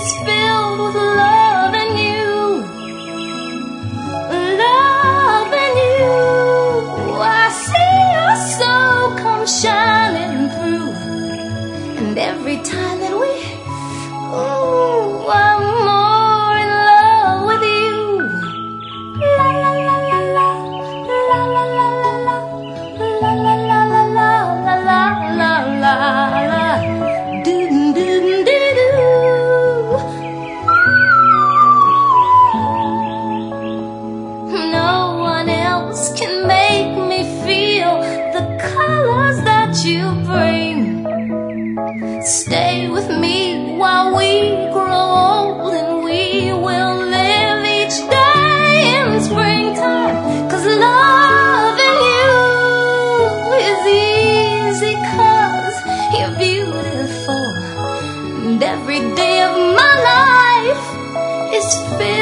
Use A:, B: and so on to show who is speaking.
A: is filled with love and you. Love and you. I see your soul come shining through. And every time that we, ooh, I'm more in love with you. La la la la la, la la la la la, la la la la la, la la la la la. Do do do do. No one else can make me feel the colors that you bring. Stay with me while we grow old, and we will live each day in springtime. 'Cause loving you is easy, 'cause you're beautiful. And every day of my life is filled